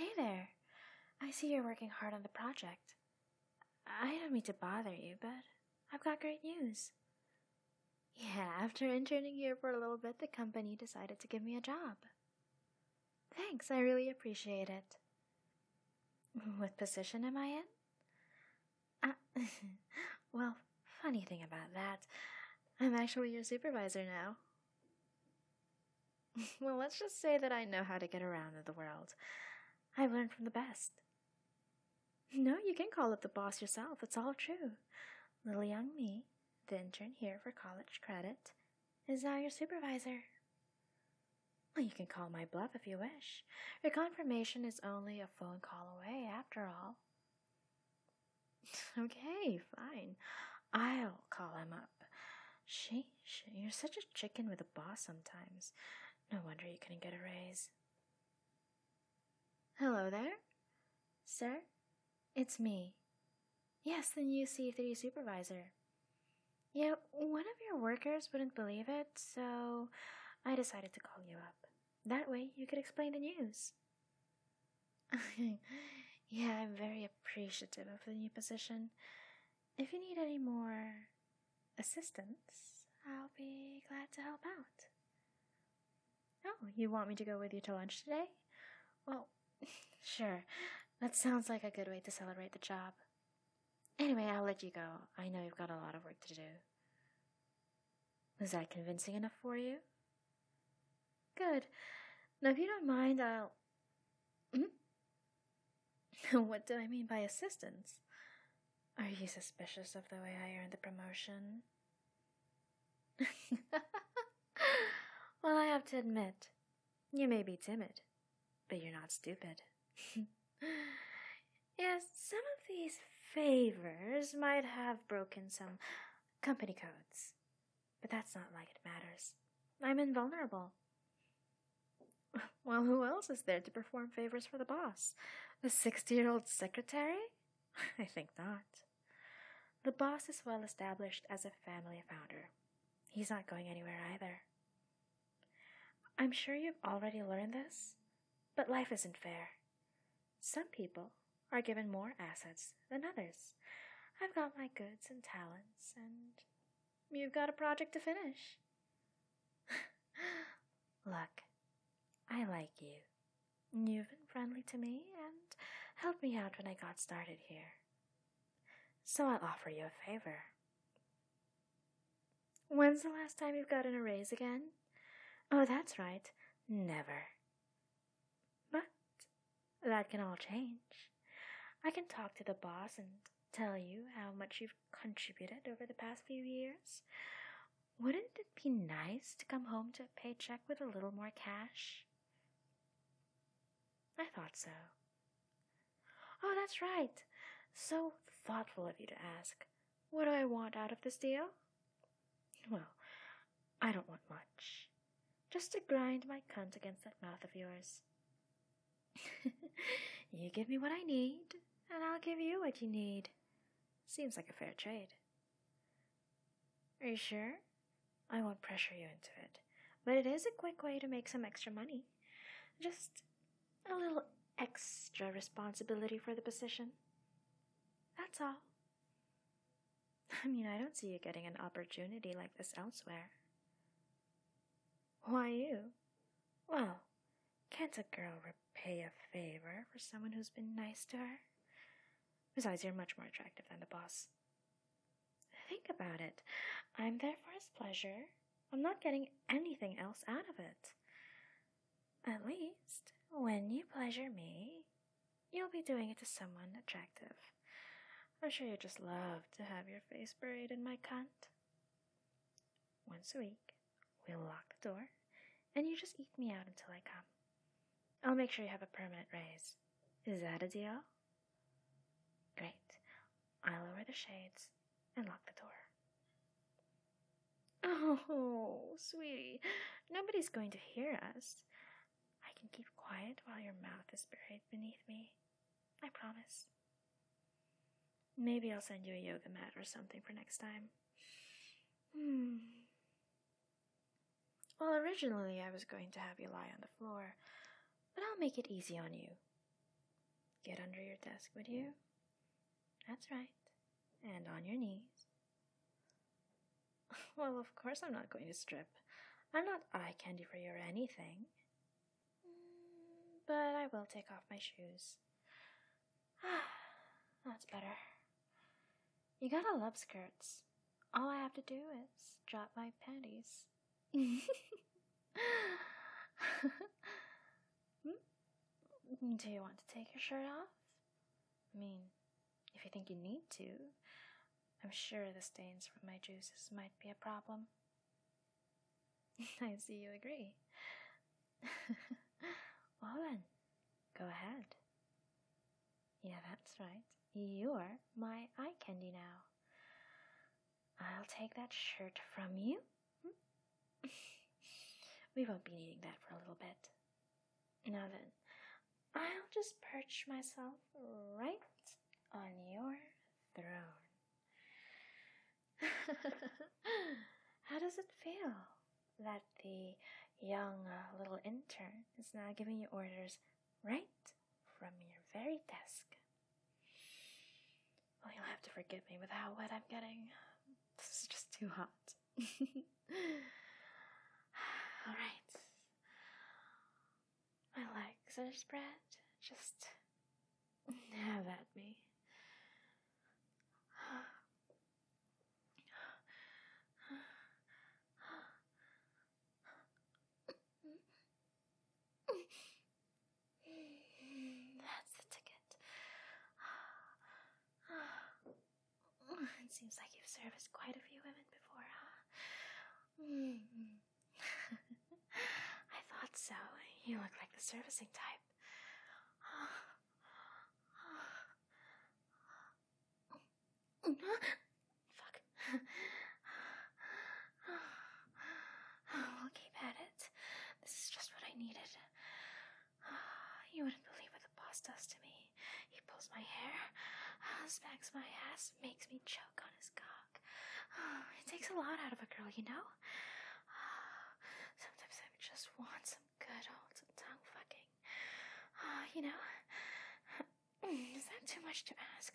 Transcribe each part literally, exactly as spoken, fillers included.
Hey there. I see you're working hard on the project. I don't mean to bother you, but I've got great news. Yeah, after interning here for a little bit, the company decided to give me a job. Thanks, I really appreciate it. What position am I in? Uh, well, funny thing about that, I'm actually your supervisor now. Well, let's just say that I know how to get around in the world. I've learned from the best. No, you can call up the boss yourself, it's all true. Little young me, the intern here for college credit, is now your supervisor. Well, you can call my bluff if you wish. Your confirmation is only a phone call away, after all. Okay, fine. I'll call him up. Sheesh, you're such a chicken with a boss sometimes. No wonder you couldn't get a raise. Hello there? Sir? It's me. Yes, the new C three supervisor. Yeah, one of your workers wouldn't believe it, so I decided to call you up. That way you could explain the news. Yeah, I'm very appreciative of the new position. If you need any more assistance, I'll be glad to help out. Oh, you want me to go with you to lunch today? Well, sure. That sounds like a good way to celebrate the job. Anyway, I'll let you go. I know you've got a lot of work to do. Was that convincing enough for you? Good. Now, if you don't mind, I'll... Hmm? What do I mean by assistance? Are you suspicious of the way I earned the promotion? Well, I have to admit, you may be timid, but you're not stupid. Yes, some of these favors might have broken some company codes, but that's not like it matters. I'm invulnerable. Well, who else is there to perform favors for the boss? The sixty-year-old secretary? I think not. The boss is well established as a family founder. He's not going anywhere either. I'm sure you've already learned this, but life isn't fair. Some people are given more assets than others. I've got my goods and talents, and you've got a project to finish. Look, I like you. You've been friendly to me and helped me out when I got started here. So I'll offer you a favor. When's the last time you've gotten a raise again? Oh, that's right, never. But that can all change. I can talk to the boss and tell you how much you've contributed over the past few years. Wouldn't it be nice to come home to a paycheck with a little more cash? I thought so. Oh, that's right. So thoughtful of you to ask. What do I want out of this deal? Well, I don't want much. Just to grind my cunt against that mouth of yours. You give me what I need, and I'll give you what you need. Seems like a fair trade. Are you sure? I won't pressure you into it, but it is a quick way to make some extra money. Just a little extra responsibility for the position. That's all. I mean, I don't see you getting an opportunity like this elsewhere. Why you? Well, can't a girl repay a favor for someone who's been nice to her? Besides, you're much more attractive than the boss. Think about it. I'm there for his pleasure. I'm not getting anything else out of it. At least, when you pleasure me, you'll be doing it to someone attractive. I'm sure you just love to have your face buried in my cunt. Once a week, we'll lock the door, and you just eat me out until I come. I'll make sure you have a permanent raise. Is that a deal? Great. I'll lower the shades and lock the door. Oh, sweetie, nobody's going to hear us. I can keep quiet while your mouth is buried beneath me. I promise. Maybe I'll send you a yoga mat or something for next time. Hmm. Well, originally I was going to have you lie on the floor, but I'll make it easy on you. Get under your desk, would you? That's right. And on your knees. Well, of course I'm not going to strip. I'm not eye candy for you or anything. But I will take off my shoes. That's better. You gotta love skirts. All I have to do is drop my panties. hmm? Do you want to take your shirt off? I mean, if you think you need to. I'm sure the stains from my juices might be a problem. I see you agree. Well then, go ahead. Yeah, that's right. You're my eye candy now. I'll take that shirt from you. We won't be needing that for a little bit. Now then, I'll just perch myself right on your throne. How does it feel that the young uh, little intern is now giving you orders right from your very desk? Well, you'll have to forgive me with how wet I'm getting. This is just too hot. All right. My legs are spread. Just have at me. That's the ticket. It seems like you've serviced quite a few women before, huh? I thought so. You look like the servicing type. Fuck. We'll keep at it. This is just what I needed. You wouldn't believe what the boss does to me. He pulls my hair, smacks my ass, makes me choke on his cock. It takes a lot out of a girl, you know? Sometimes I just want some good old tongue fucking. You know? Is that too much to ask?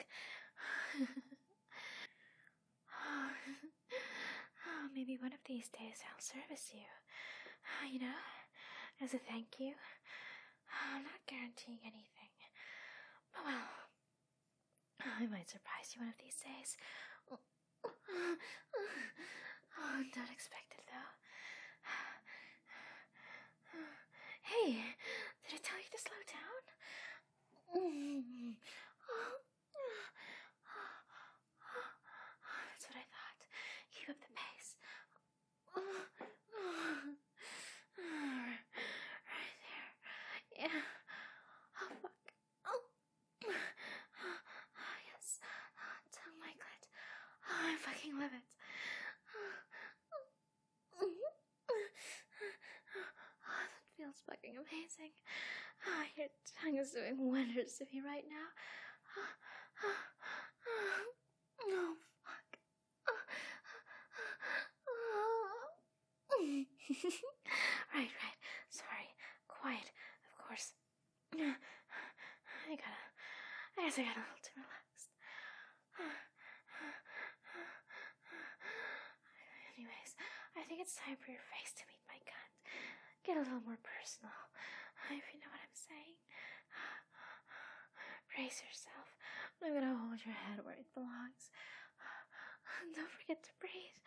Maybe one of these days I'll service you. You know? As a thank you. I'm not guaranteeing anything. But well, I might surprise you one of these days. Oh, not expected though. Hey, did I tell you to slow down? That's what I thought. Keep up the pace. Right there. Yeah. Oh, fuck. Oh. Yes. Tongue my clit. Oh, I fucking love it. Oh, that feels fucking amazing. Oh, your tongue is doing wonders to me right now. Oh, fuck. Right, right. Sorry. Quiet, of course. I gotta... I guess I got a little too relaxed. Anyways, I think it's time for your face to meet my cunt. Get a little more personal, if you know what I'm saying. Brace yourself. I'm gonna hold your head where it belongs. Don't forget to breathe.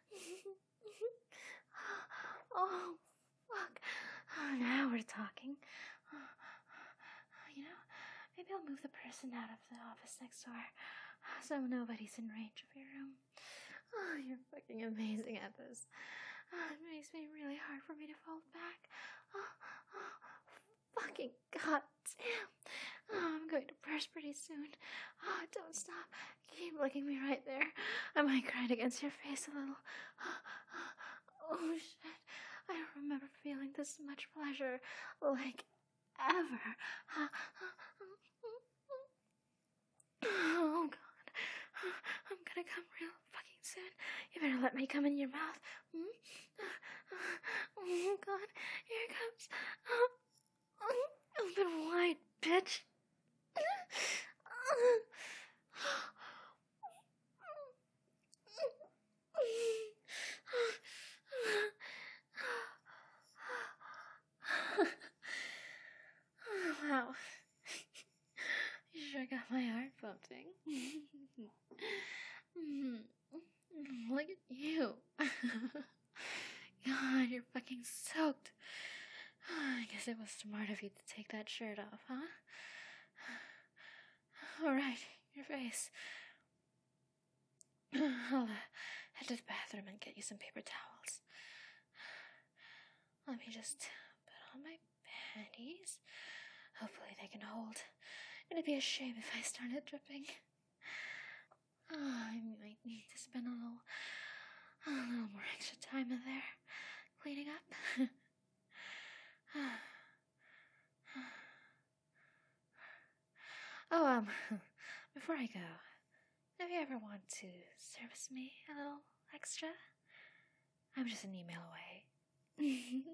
Oh, fuck. Now we're talking. You know, maybe I'll move the person out of the office next door so nobody's in range of your room. Oh, you're fucking amazing at this. Oh, it makes me really hard for me to fold back. Oh, oh, fucking goddamn. Oh, I'm going to burst pretty soon. Oh, don't stop. Keep looking me right there. I might cry against your face a little. Oh, oh shit. I don't remember feeling this much pleasure, like, ever. Oh, God. I'm gonna come real fucking soon. You better let me come in your mouth. Hmm? Oh, God. Here it comes. Open wide, bitch. guess it was smart of you to take that shirt off, huh? Alright, your face. I'll uh, head to the bathroom and get you some paper towels. Let me just put on my panties. Hopefully they can hold. It'd be a shame if I started dripping. Oh, I might need to spend a little, a little more extra time in there, cleaning up. Oh, um, before I go, if you ever want to service me a little extra, I'm just an email away.